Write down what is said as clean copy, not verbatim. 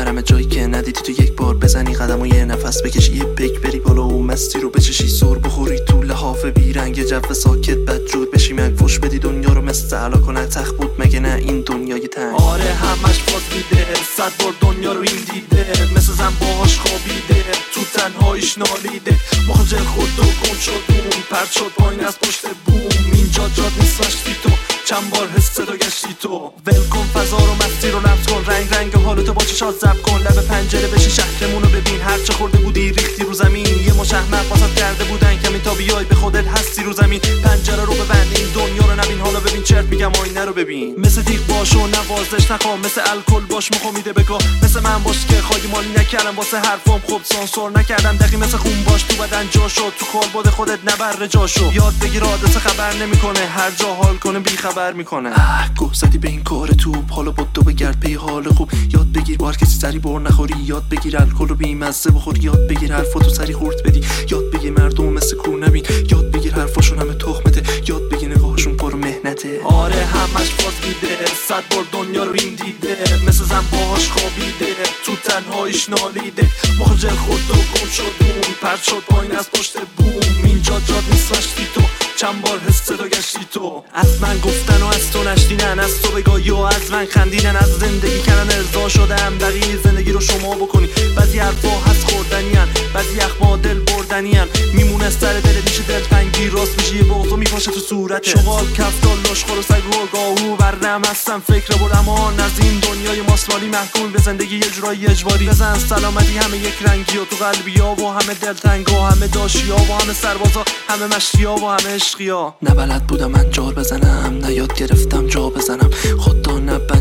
ببرم جایی که ندیدی تو یک بار بزنی قدم و یه نفس بکشی یه پک بری بالا و مستی رو بچشی سر بخوری تو لحاف بیرنگ جو ساکت بدجور بشی مگ فوش بدی دنیا رو مثل علا کنه تخت بود مگه نه این دنیای تنگ آره همش باز میده 100 بار دنیا رو این دیده مثل زن باهاش خوابیده تو تنهاییش نالیده مخجل خود و گم شد اون پرد شد پایین از پشت بوم اینجا جاد نیست داشتی تو چند بار حس تو گشتی تو ول کن فضا رو مستی رو لمس کن رنگ حالتو با چشات ضبط کن لب پنجره بشی شهرمونو ببین هرچه خورده بودی ریختی رو زمین یه مش احمق واسات کرده بودن کمی تا بیای به خودت هستی رو زمین پنجره رو ببند این دنیا رو نبین حالا ببین چرت میگم آینه رو ببین مثل دیگ باش و نوازش نخوام مثل الکل باش میخومیده بگاه مثل من باش که خالی مالی نکردم واسه حرفام خوب سانسور نکردم دقیق مثل خون باش تو بدن جا شد تو کالبد خودت نبر جاشو یاد بگیر عادت خبر نمیکنه هر جا حال کنه بی خبر میکنه گوه زدی به این کار توپ حالا بدو بگرد پی حال خوب یاد بگیر با هر کسی سری بر نخوری یاد بگیر الکل رو بی مزه بخوری یاد بگیر حرفاتو سری خورد بدی یاد بگیر مردم مثل کور نبین یاد بگیر حرفاشون همه تخمته یاد بگیر نگاهشون پر محنته آره همش باز میده 100 بار دنیا رو این دیده مثل زن باهاش خوابیده تو تنهاییش نالیده مخجل خود و گم شد اون پرد شد پایین از پشت بوم اینجا جاد نیست داشتی تو چند بار حس تو گشتی تو از من گفتن و از تو نشدینن از تو بگاهی و از من خندیدن از زندگی کردن ارضا شدم بقیه زندگی رو شما بکنی بعضی حرفا هست خوردنیان بعضی اخما دل بردنیان میمونه سر دل میشه دلتنگی راست میشه یه بغض و میپاشه تو صورت شغال کفتال لشخور و سگ و گاهو برم هستم فکر برم امان از این دنیای ماسمالی محکوم به زندگی یه جورایی اجباری بزن سلامتی همه یک رنگی و تو قلبی ها و همه دلتنگا همه داشی ها و همه سربازا همه مشتی ها و همه عشقی ها نه بلد بودم من جار بزنم نه یاد گرفتم جا بزنم خدا نه